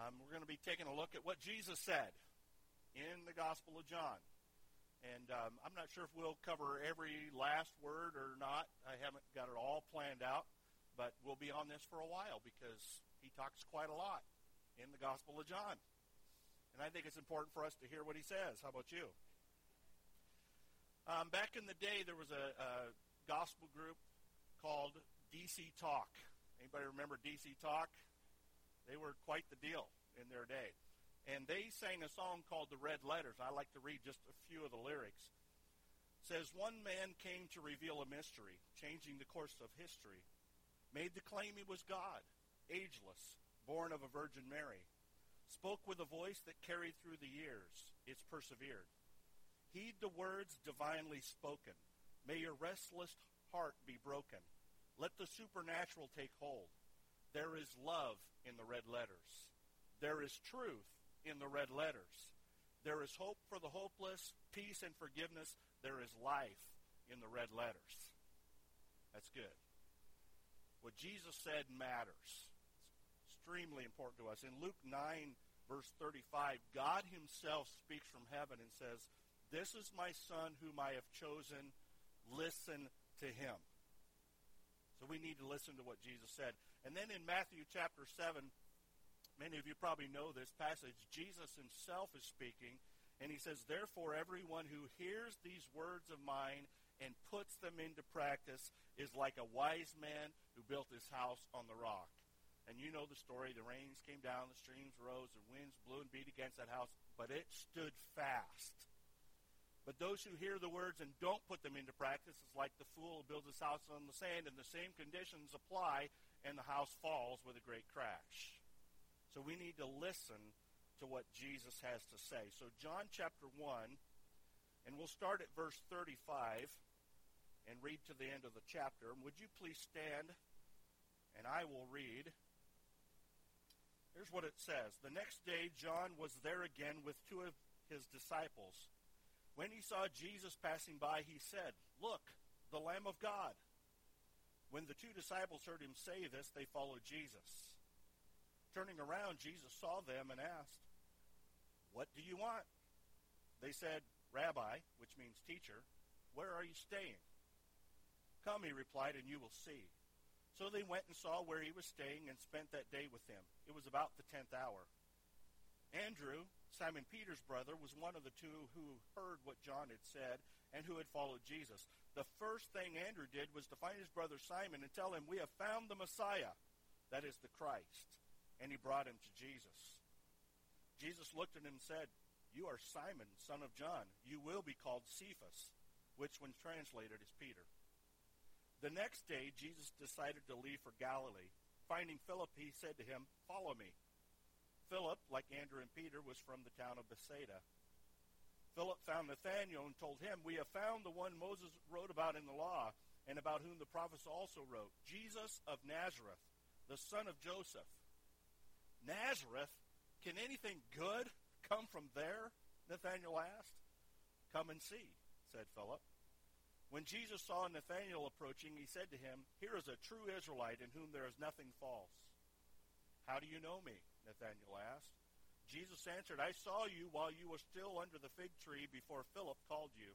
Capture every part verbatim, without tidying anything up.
Um, we're going to be taking a look at what Jesus said in the Gospel of John. And um, I'm not sure if we'll cover every last word or not. I haven't got it all planned out, but we'll be on this for a while because he talks quite a lot in the Gospel of John. And I think it's important for us to hear what he says. How about you? Um, back in the day, there was a, a gospel group called D C Talk. Anybody remember D C Talk? They were quite the deal in their day. And they sang a song called The Red Letters. I like to read just a few of the lyrics. It says, one man came to reveal a mystery, changing the course of history. Made the claim he was God, ageless, born of a Virgin Mary. Spoke with a voice that carried through the years. It's persevered. Heed the words divinely spoken. May your restless heart be broken. Let the supernatural take hold. There is love in the red letters. There is truth in the red letters. There is hope for the hopeless, peace and forgiveness. There is life in the red letters. That's good. What Jesus said matters. It's extremely important to us. In Luke nine, verse thirty-five, God himself speaks from heaven and says, this is my son whom I have chosen. Listen to him. So we need to listen to what Jesus said. And then in Matthew chapter seven, many of you probably know this passage, Jesus himself is speaking, and he says, therefore everyone who hears these words of mine and puts them into practice is like a wise man who built his house on the rock. And you know the story. The rains came down, the streams rose, the winds blew and beat against that house, but it stood fast. But those who hear the words and don't put them into practice is like the fool who builds his house on the sand, and the same conditions apply, and the house falls with a great crash. So we need to listen to what Jesus has to say. So John chapter one, and we'll start at verse thirty-five and read to the end of the chapter. Would you please stand, and I will read. Here's what it says. The next day John was there again with two of his disciples. When he saw Jesus passing by, he said, look, the Lamb of God. When the two disciples heard him say this, they followed Jesus. Turning around, Jesus saw them and asked, what do you want? They said, Rabbi, which means teacher, where are you staying? Come, he replied, and you will see. So they went and saw where he was staying and spent that day with him. It was about the tenth hour. Andrew, Simon Peter's brother, was one of the two who heard what John had said and who had followed Jesus. The first thing Andrew did was to find his brother Simon and tell him, we have found the Messiah, that is the Christ. And he brought him to Jesus. Jesus looked at him and said, you are Simon, son of John. You will be called Cephas, which when translated is Peter. The next day, Jesus decided to leave for Galilee. Finding Philip, he said to him, follow me. Philip, like Andrew and Peter, was from the town of Bethsaida. Philip found Nathanael and told him, we have found the one Moses wrote about in the law and about whom the prophets also wrote, Jesus of Nazareth, the son of Joseph. Nazareth? Can anything good come from there? Nathanael asked. Come and see, said Philip. When Jesus saw Nathanael approaching, he said to him, here is a true Israelite in whom there is nothing false. How do you know me? Nathanael asked. Jesus answered, I saw you while you were still under the fig tree before Philip called you.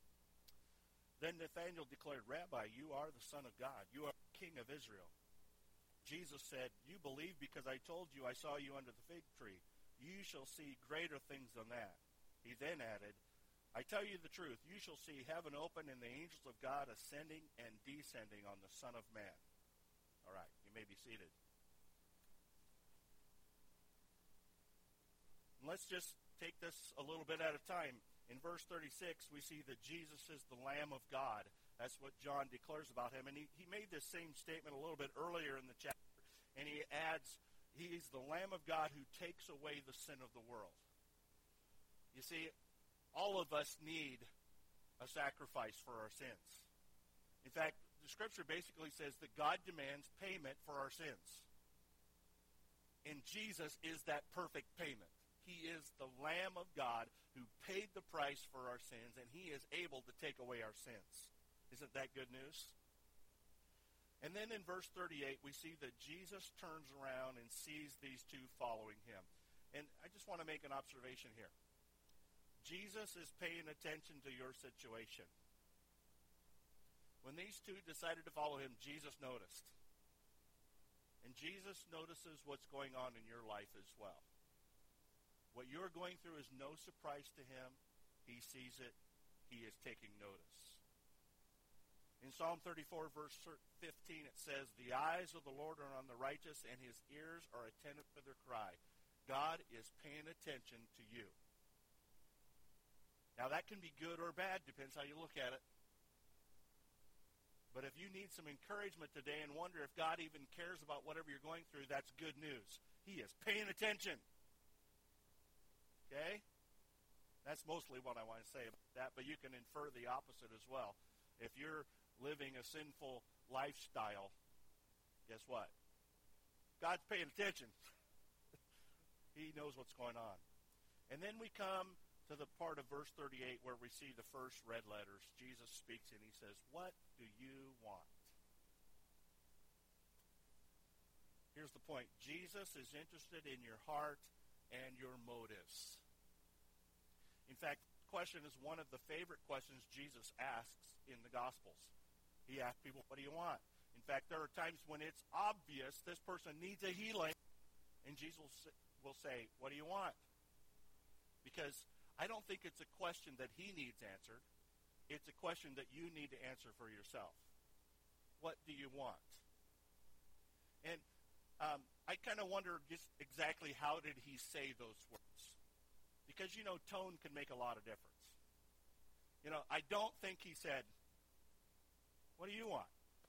Then Nathanael declared, Rabbi, you are the Son of God. You are King of Israel. Jesus said, you believe because I told you I saw you under the fig tree. You shall see greater things than that. He then added, I tell you the truth, you shall see heaven open and the angels of God ascending and descending on the Son of Man. All right, you may be seated. Let's just take this a little bit at a time. In verse thirty-six, we see that Jesus is the Lamb of God. That's what John declares about him. And he, he made this same statement a little bit earlier in the chapter. And he adds, he's the Lamb of God who takes away the sin of the world. You see, all of us need a sacrifice for our sins. In fact, the Scripture basically says that God demands payment for our sins. And Jesus is that perfect payment. He is the Lamb of God who paid the price for our sins, and he is able to take away our sins. Isn't that good news? And then in verse thirty-eight, we see that Jesus turns around and sees these two following him. And I just want to make an observation here. Jesus is paying attention to your situation. When these two decided to follow him, Jesus noticed. And Jesus notices what's going on in your life as well. What you're going through is no surprise to him. He sees it. He is taking notice. In Psalm thirty-four, verse fifteen, it says, "The eyes of the Lord are on the righteous, and his ears are attentive to their cry." God is paying attention to you. Now, that can be good or bad, depends how you look at it. But if you need some encouragement today and wonder if God even cares about whatever you're going through, that's good news. He is paying attention. Okay? That's mostly what I want to say about that, but you can infer the opposite as well. If you're living a sinful lifestyle, guess what? God's paying attention. He knows what's going on. And then we come to the part of verse thirty-eight where we see the first red letters. Jesus speaks and he says, "What do you want?" Here's the point. Jesus is interested in your heart and your motives. In fact, the question is one of the favorite questions Jesus asks in the Gospels. He asks people, "What do you want?" In fact, there are times when it's obvious this person needs a healing, and Jesus will say, "What do you want?" Because I don't think it's a question that he needs answered. It's a question that you need to answer for yourself. What do you want? And um, I kind of wonder just exactly how did he say those words? Because, you know, tone can make a lot of difference. You know, I don't think he said, "What do you want?"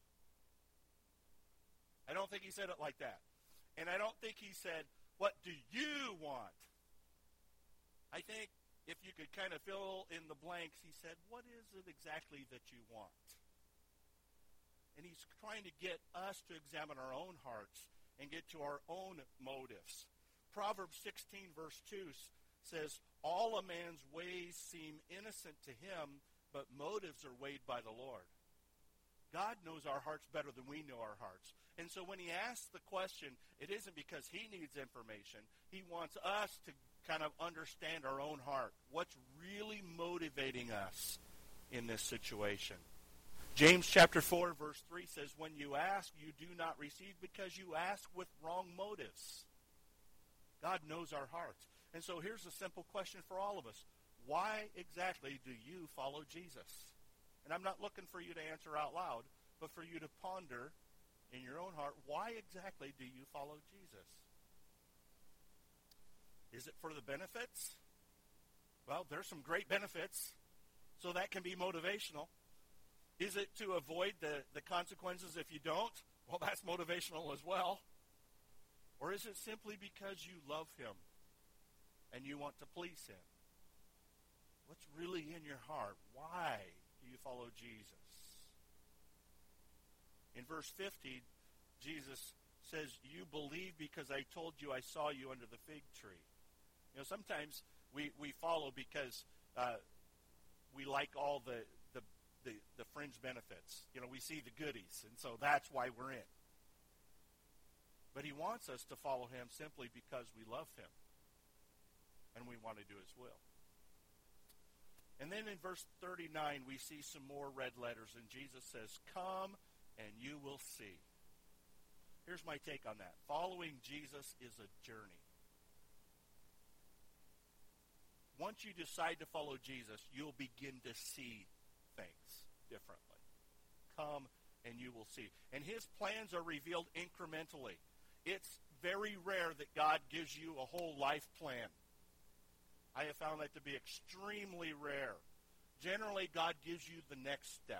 I don't think he said it like that. And I don't think he said, "What do you want?" I think if you could kind of fill in the blanks, he said, "What is it exactly that you want?" And he's trying to get us to examine our own hearts and get to our own motives. Proverbs sixteen, verse two says, "All a man's ways seem innocent to him, but motives are weighed by the Lord." God knows our hearts better than we know our hearts. And so when he asks the question, it isn't because he needs information. He wants us to kind of understand our own heart. What's really motivating us in this situation? James chapter four, verse three says, "When you ask, you do not receive because you ask with wrong motives." God knows our hearts. And so here's a simple question for all of us. Why exactly do you follow Jesus? And I'm not looking for you to answer out loud, but for you to ponder in your own heart, why exactly do you follow Jesus? Is it for the benefits? Well, there's some great benefits, so that can be motivational. Is it to avoid the, the consequences if you don't? Well, that's motivational as well. Or is it simply because you love him and you want to please him? What's really in your heart? Why do you follow Jesus? In verse fifty, Jesus says, "You believe because I told you I saw you under the fig tree." You know, sometimes we, we follow because uh, we like all the, the, the, the fringe benefits. You know, we see the goodies, and so that's why we're in. But he wants us to follow him simply because we love him and we want to do his will. And then in verse thirty-nine, we see some more red letters, and Jesus says, "Come and you will see." Here's my take on that. Following Jesus is a journey. Once you decide to follow Jesus, you'll begin to see things differently. Come and you will see. And his plans are revealed incrementally. It's very rare that God gives you a whole life plan. I have found that to be extremely rare. Generally, God gives you the next step.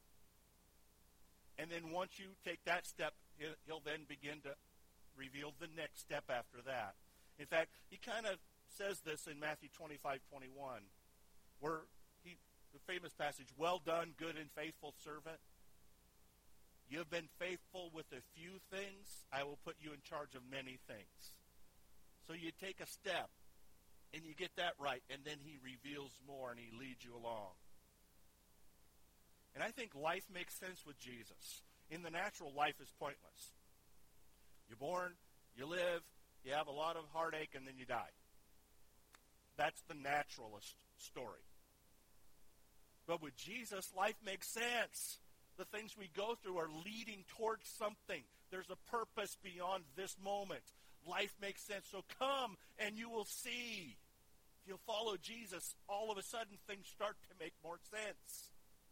And then once you take that step, he'll then begin to reveal the next step after that. In fact, he kind of says this in Matthew twenty-five twenty-one, where he, the famous passage, "Well done, good and faithful servant. You have been faithful with a few things. I will put you in charge of many things." So you take a step, and you get that right, and then he reveals more, and he leads you along. And I think life makes sense with Jesus. In the natural, life is pointless. You're born, you live, You have a lot of heartache, and then you die. That's the naturalist story. But with Jesus, life makes sense. The things we go through are leading towards something. There's a purpose beyond this moment. Life makes sense. So come and you will see. If you'll follow Jesus, all of a sudden things start to make more sense.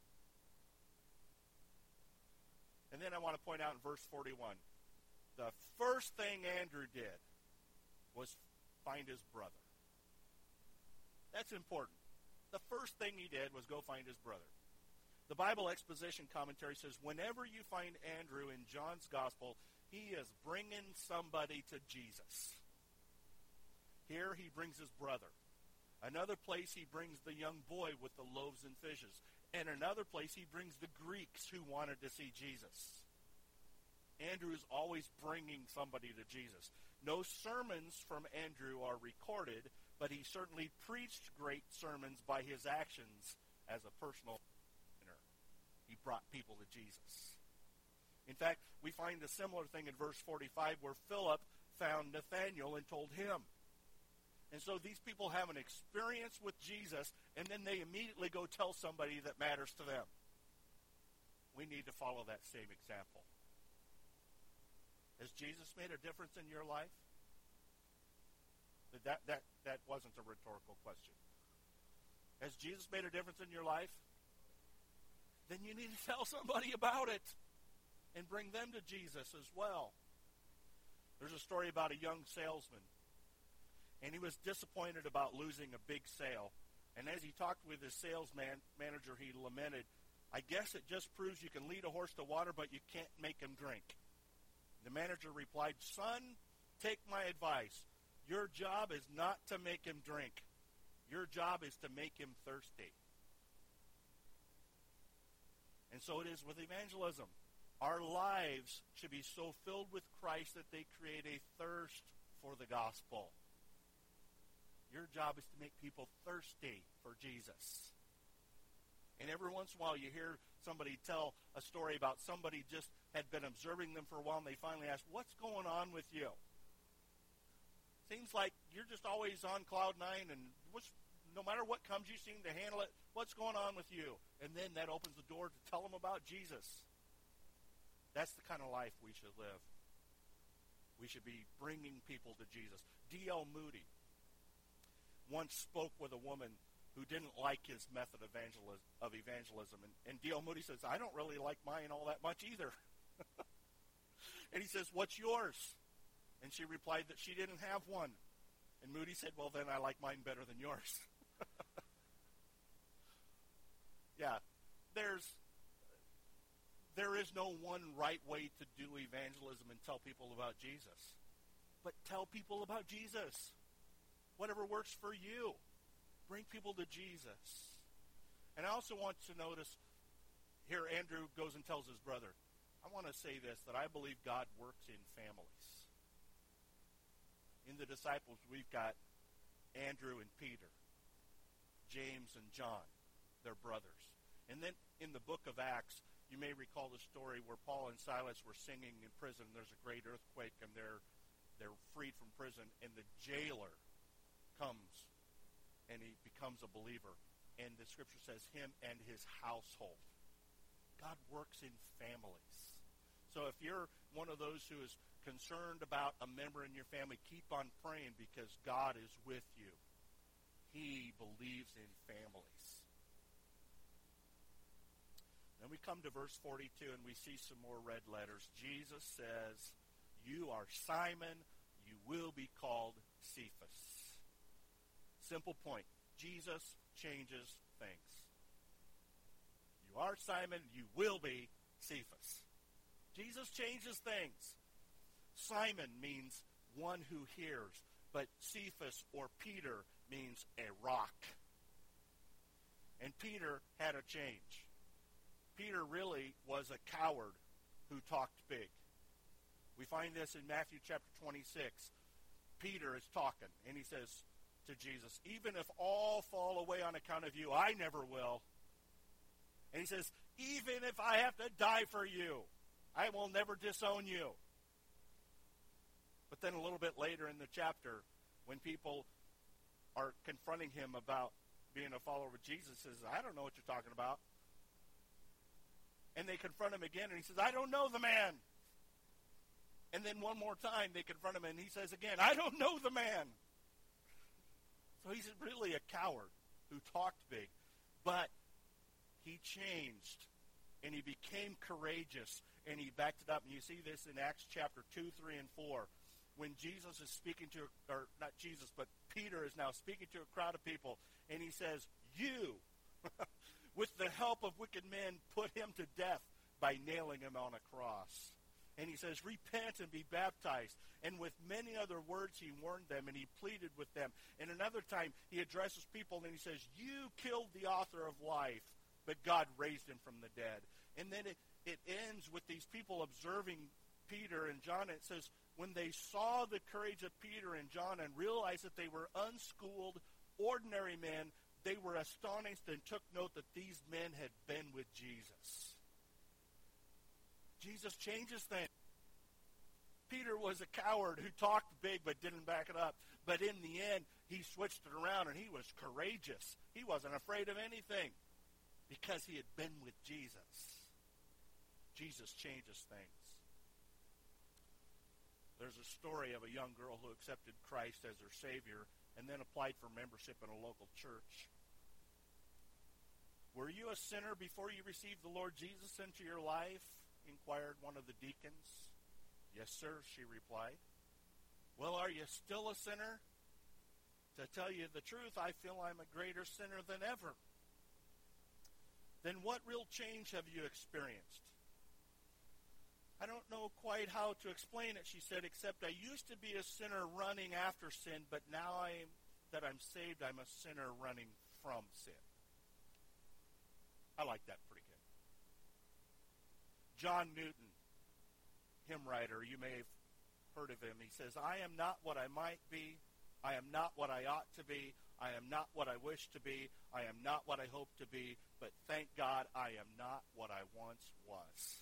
And then I want to point out in verse forty-one, the first thing Andrew did was find his brother. That's important. The first thing he did was go find his brother. The Bible Exposition Commentary says, whenever you find Andrew in John's Gospel, he is bringing somebody to Jesus. Here he brings his brother. Another place he brings the young boy with the loaves and fishes. And another place he brings the Greeks who wanted to see Jesus. Andrew is always bringing somebody to Jesus. No sermons from Andrew are recorded, but he certainly preached great sermons by his actions as a personal sinner. He brought people to Jesus. In fact, we find a similar thing in verse forty-five where Philip found Nathanael and told him. And so these people have an experience with Jesus, and then they immediately go tell somebody that matters to them. We need to follow that same example. Has Jesus made a difference in your life? That, that, that wasn't a rhetorical question. Has Jesus made a difference in your life? Then you need to tell somebody about it and bring them to Jesus as well. There's a story about a young salesman, and he was disappointed about losing a big sale. And as he talked with his sales man, manager, he lamented, I guess it just proves you can lead a horse to water, but you can't make him drink. The manager replied, son, take my advice. Your job is not to make him drink. Your job is to make him thirsty. And so it is with evangelism. Our lives should be so filled with Christ that they create a thirst for the gospel. Your job is to make people thirsty for Jesus. And every once in a while you hear somebody tell a story about somebody just had been observing them for a while, and they finally ask, what's going on with you? Seems like you're just always on cloud nine, and what's, no matter what comes, you seem to handle it. What's going on with you? And then that opens the door to tell them about Jesus. That's the kind of life we should live. We should be bringing people to Jesus. D L Moody once spoke with a woman who didn't like his method of evangelism. Of evangelism. And, and D L Moody says, I don't really like mine all that much either. And he says, what's yours? And she replied that she didn't have one. And Moody said, well, then I like mine better than yours. Yeah, there's, there is no one right way to do evangelism and tell people about Jesus. But tell people about Jesus. Whatever works for you. Bring people to Jesus. And I also want to notice, here Andrew goes and tells his brother, I want to say this, that I believe God works in families. In the disciples, we've got Andrew and Peter, James and John, their brothers. And then in the book of Acts, you may recall the story where Paul and Silas were singing in prison. There's a great earthquake, and they're they're freed from prison, and the jailer comes, and he becomes a believer. And the scripture says him and his household. God works in families. So if you're one of those who is concerned about a member in your family, keep on praying because God is with you. He believes in families. Then we come to verse forty-two and we see some more red letters. Jesus says, you are Simon, you will be called Cephas. Simple point. Jesus changes things. You are Simon, you will be Cephas. Jesus changes things. Simon means one who hears, but Cephas or Peter means a rock. And Peter had a change. Peter really was a coward who talked big. We find this in Matthew chapter twenty-six. Peter is talking, and he says to Jesus, even if all fall away on account of you, I never will. And he says, even if I have to die for you, I will never disown you. But then a little bit later in the chapter, when people are confronting him about being a follower of Jesus, he says, I don't know what you're talking about. And they confront him again, and he says, I don't know the man. And then one more time, they confront him, and he says again, I don't know the man. So he's really a coward who talked big. But he changed, and he became courageous, and he backed it up. And you see this in Acts chapter two, three, and four. When Jesus is speaking to, or not Jesus, but Peter is now speaking to a crowd of people, and he says, you, with the help of wicked men, put him to death by nailing him on a cross. And he says, repent and be baptized. And with many other words he warned them, and he pleaded with them. And another time he addresses people, and he says, you killed the author of life, but God raised him from the dead. And then it, it ends with these people observing Peter and John. And it says, when they saw the courage of Peter and John and realized that they were unschooled, ordinary men, they were astonished and took note that these men had been with Jesus. Jesus changes things. Peter was a coward who talked big but didn't back it up. But in the end, he switched it around and he was courageous. He wasn't afraid of anything because he had been with Jesus. Jesus changes things. There's a story of a young girl who accepted Christ as her Savior and then applied for membership in a local church. Were you a sinner before you received the Lord Jesus into your life? Inquired one of the deacons. Yes, sir, she replied. Well, are you still a sinner? To tell you the truth, I feel I'm a greater sinner than ever. Then what real change have you experienced? I don't know quite how to explain it, she said, except I used to be a sinner running after sin, but now I'm, that I'm saved, I'm a sinner running from sin. I like that pretty good. John Newton, hymn writer, you may have heard of him. He says, I am not what I might be. I am not what I ought to be. I am not what I wish to be. I am not what I hope to be. But thank God I am not what I once was.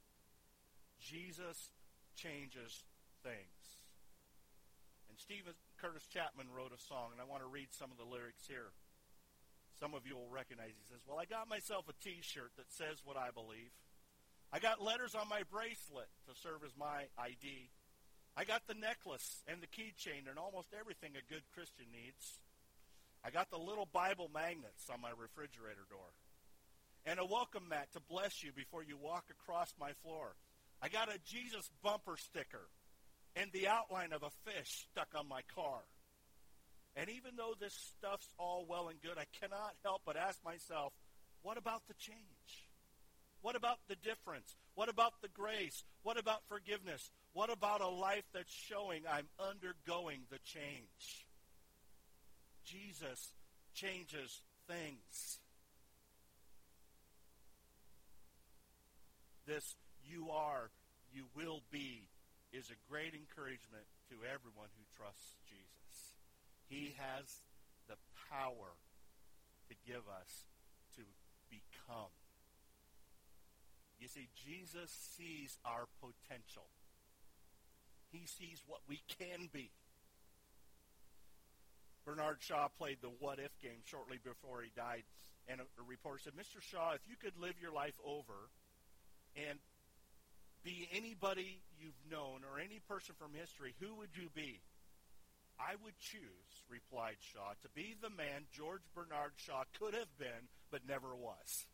Jesus changes things. And Stephen Curtis Chapman wrote a song, and I want to read some of the lyrics here. Some of you will recognize. He says, well, I got myself a T-shirt that says what I believe. I got letters on my bracelet to serve as my I D. I got the necklace and the keychain and almost everything a good Christian needs. I got the little Bible magnets on my refrigerator door. And a welcome mat to bless you before you walk across my floor. I got a Jesus bumper sticker and the outline of a fish stuck on my car. And even though this stuff's all well and good, I cannot help but ask myself, what about the change? What about the difference? What about the grace? What about forgiveness? What about a life that's showing I'm undergoing the change? Jesus changes things. This you are, you will be, is a great encouragement to everyone who trusts Jesus. He has the power to give us to become. You see, Jesus sees our potential. He sees what we can be. Bernard Shaw played the what if game shortly before he died, and a, a reporter said, Mister Shaw, if you could live your life over and be anybody you've known or any person from history, who would you be? I would choose, replied Shaw, to be the man George Bernard Shaw could have been but never was.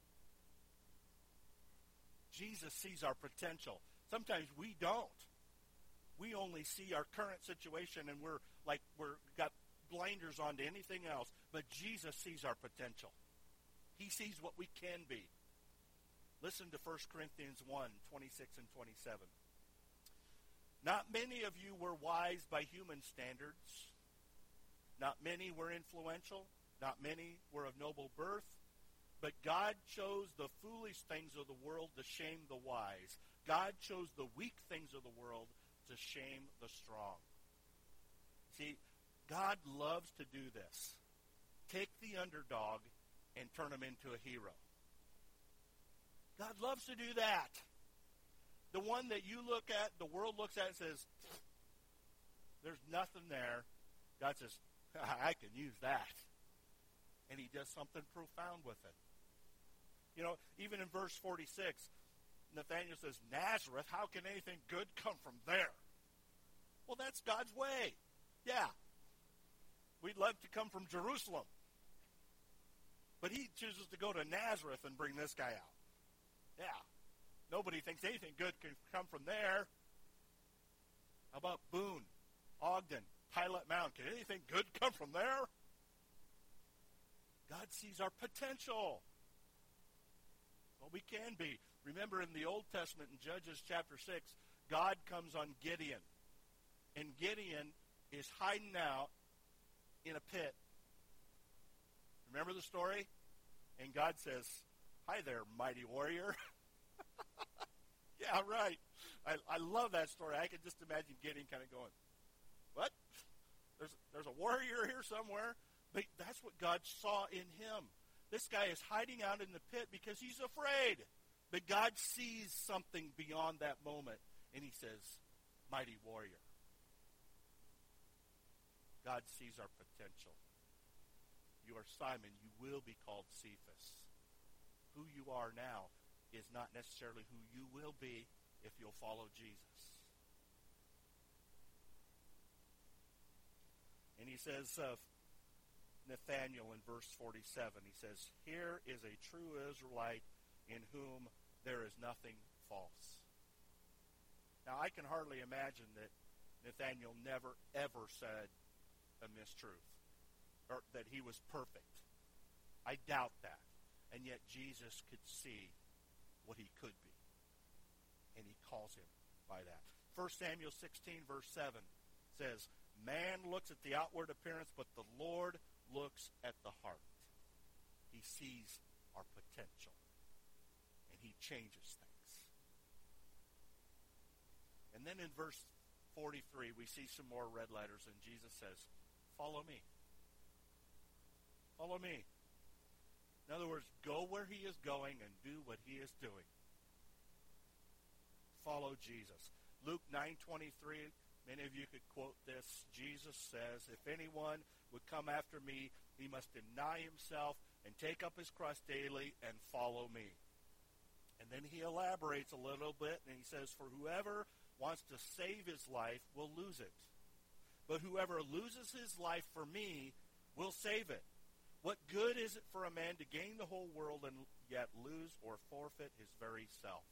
Jesus sees our potential. Sometimes we don't. We only see our current situation and we're like we're got blinders on to anything else. But Jesus sees our potential. He sees what we can be. Listen to First Corinthians one, twenty-six and twenty-seven. Not many of you were wise by human standards. Not many were influential. Not many were of noble birth. But God chose the foolish things of the world to shame the wise. God chose the weak things of the world to shame the strong. See, God loves to do this. Take the underdog and turn him into a hero. God loves to do that. The one that you look at, the world looks at and says, There's nothing there. God says, I can use that. And he does something profound with it. You know, even in verse forty-six, Nathanael says, Nazareth, how can anything good come from there? Well, that's God's way. Yeah. We'd love to come from Jerusalem. But he chooses to go to Nazareth and bring this guy out. Yeah. Nobody thinks anything good can come from there. How about Boone, Ogden, Pilot Mountain? Can anything good come from there? God sees our potential. Well, we can be. Remember in the Old Testament, in Judges chapter six, God comes on Gideon. And Gideon is hiding out in a pit. Remember the story? And God says, hi there, mighty warrior. Yeah, right. I, I love that story. I can just imagine Gideon kind of going, what? There's, there's a warrior here somewhere? But that's what God saw in him. This guy is hiding out in the pit because he's afraid. But God sees something beyond that moment, and he says, mighty warrior. God sees our potential. You are Simon. You will be called Cephas. Who you are now is not necessarily who you will be if you'll follow Jesus. And he says, uh, Nathanael in verse forty-seven, he says, here is a true Israelite in whom there is nothing false. Now, I can hardly imagine that Nathanael never, ever said a mistruth, or that he was perfect. I doubt that. And yet Jesus could see what he could be. And he calls him by that. First Samuel sixteen, verse seven says, man looks at the outward appearance, but the Lord looks at the heart. He sees our potential. And he changes things. And then in verse forty-three, we see some more red letters, and Jesus says, follow me. Follow me. In other words, go where he is going and do what he is doing. Follow Jesus. Luke nine twenty-three, many of you could quote this. Jesus says, if anyone would come after me, he must deny himself and take up his cross daily and follow me. And then he elaborates a little bit, and he says, for whoever wants to save his life will lose it. But whoever loses his life for me will save it. What good is it for a man to gain the whole world and yet lose or forfeit his very self?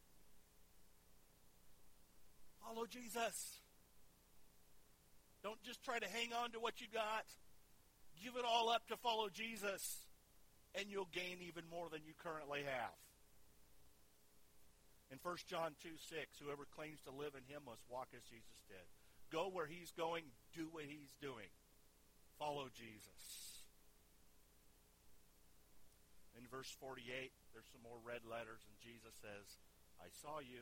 Follow Jesus. Don't just try to hang on to what you got. Give it all up to follow Jesus, and you'll gain even more than you currently have. In First John two six, whoever claims to live in him must walk as Jesus did. Go where he's going, do what he's doing. Follow Jesus. In verse forty-eight, there's some more red letters, and Jesus says, I saw you.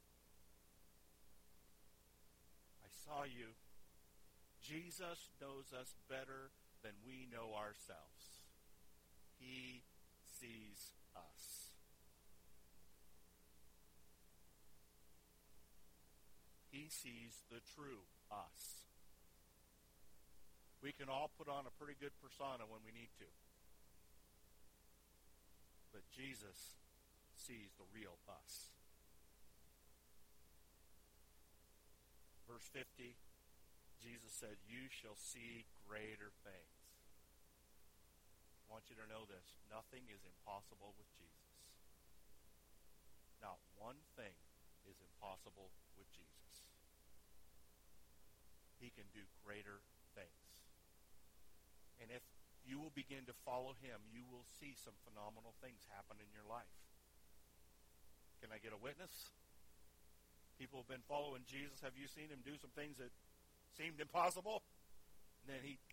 I saw you. Jesus knows us better than we know ourselves. He sees us. He sees the true us. We can all put on a pretty good persona when we need to. But Jesus sees the real us. Verse fifty, Jesus said, you shall see greater things. I want you to know this. Nothing is impossible with Jesus. Not one thing is impossible with Jesus. He can do greater things. And if you will begin to follow him, you will see some phenomenal things happen in your life. Can I get a witness? People have been following Jesus. Have you seen him do some things that seemed impossible? And then he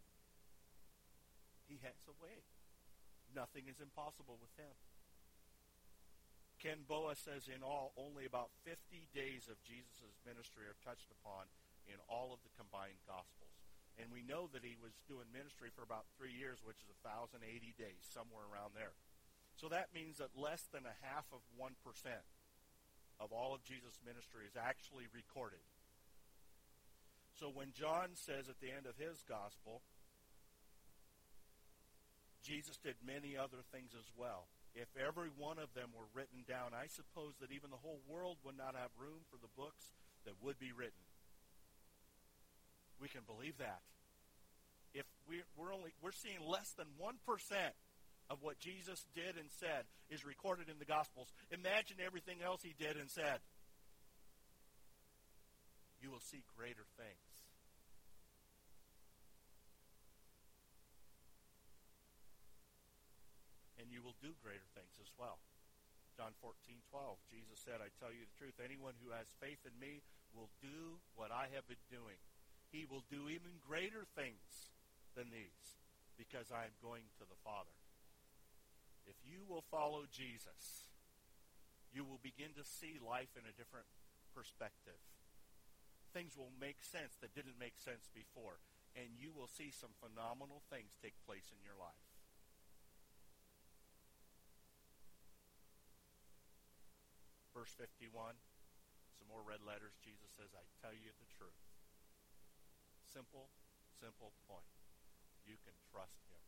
he has a way. Nothing is impossible with him. Ken Boa says in all, only about fifty days of Jesus' ministry are touched upon in all of the combined Gospels. And we know that he was doing ministry for about three years, which is one thousand eighty days, somewhere around there. So that means that less than a half of one percent of all of Jesus' ministry is actually recorded. So when John says at the end of his gospel, Jesus did many other things as well. If every one of them were written down, I suppose that even the whole world would not have room for the books that would be written. We can believe that. If we're, we're only we're seeing less than one percent of what Jesus did and said is recorded in the Gospels, imagine everything else he did and said. You will see greater things. And you will do greater things as well. John fourteen twelve, Jesus said, I tell you the truth, anyone who has faith in me will do what I have been doing. He will do even greater things than these, because I am going to the Father. If you will follow Jesus, you will begin to see life in a different perspective. Things will make sense that didn't make sense before, and you will see some phenomenal things take place in your life. Verse fifty-one, some more red letters. Jesus says, I tell you the truth. Simple, simple point. You can trust him.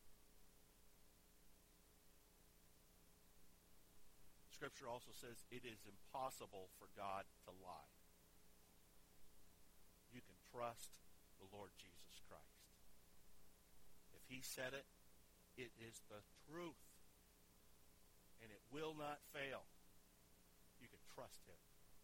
Scripture also says it is impossible for God to lie. You can trust the Lord Jesus Christ. If he said it, it is the truth. And it will not fail. You can trust him.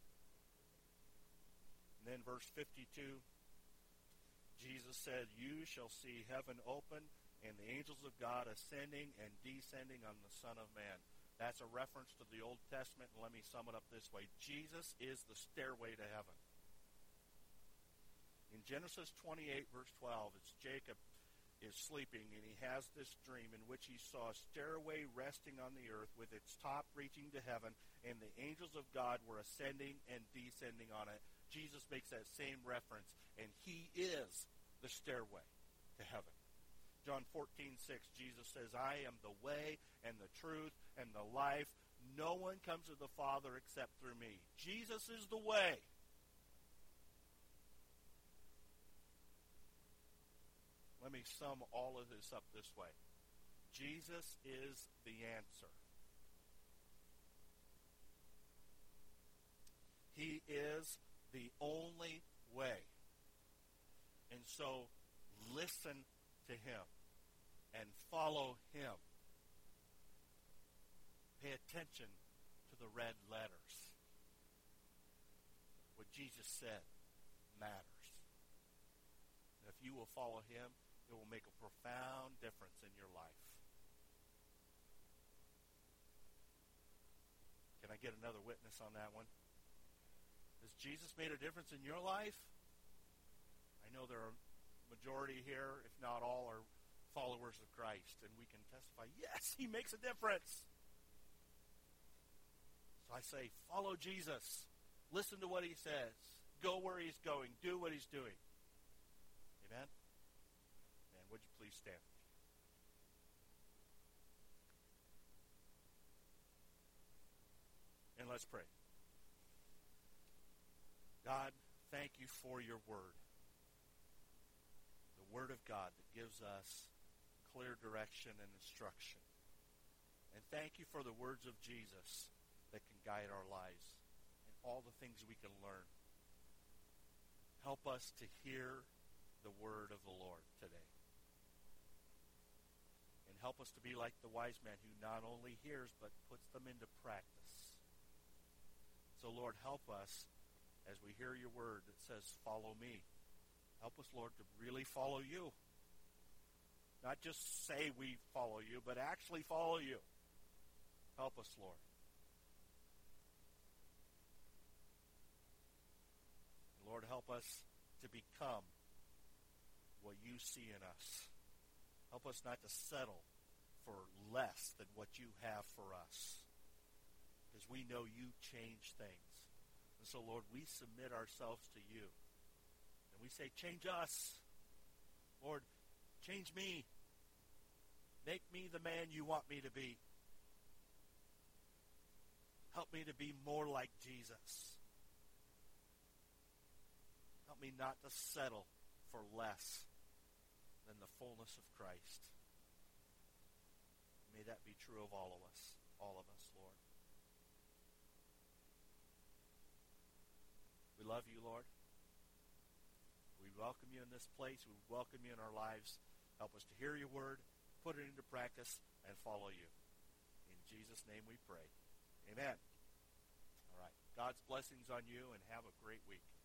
And then verse fifty-two, Jesus said, you shall see heaven open and the angels of God ascending and descending on the Son of Man. That's a reference to the Old Testament, and let me sum it up this way. Jesus is the stairway to heaven. In Genesis twenty-eight, verse twelve, it's Jacob is sleeping, and he has this dream in which he saw a stairway resting on the earth with its top reaching to heaven, and the angels of God were ascending and descending on it. Jesus makes that same reference, and he is the stairway to heaven. John fourteen six, Jesus says, I am the way and the truth and the life. No one comes to the Father except through me. Jesus is the way. Let me sum all of this up this way. Jesus is the answer. He is the only way. And so, listen to him and follow him. Pay attention to the red letters. What Jesus said matters. And if you will follow him, it will make a profound difference in your life. Can I get another witness on that one? Has Jesus made a difference in your life? I know there are a majority here, if not all, are followers of Christ, and we can testify, yes, he makes a difference. So I say, follow Jesus. Listen to what he says. Go where he's going. Do what he's doing. Amen? And would you please stand? And let's pray. God, thank you for your word. The word of God that gives us clear direction and instruction. And thank you for the words of Jesus that can guide our lives and all the things we can learn. Help us to hear the word of the Lord today. And help us to be like the wise man who not only hears but puts them into practice. So, Lord, help us as we hear your word that says, follow me. Help us, Lord, to really follow you. Not just say we follow you, but actually follow you. Help us, Lord. And Lord, help us to become what you see in us. Help us not to settle for less than what you have for us. Because we know you change things. And so, Lord, we submit ourselves to you. And we say, change us. Lord, change me. Make me the man you want me to be. Help me to be more like Jesus. Help me not to settle for less than the fullness of Christ. May that be true of all of us, all of us, Lord. We love you, Lord. We welcome you in this place. We welcome you in our lives. Help us to hear your word, put it into practice, and follow you. In Jesus' name we pray. Amen. All right. God's blessings on you, and have a great week.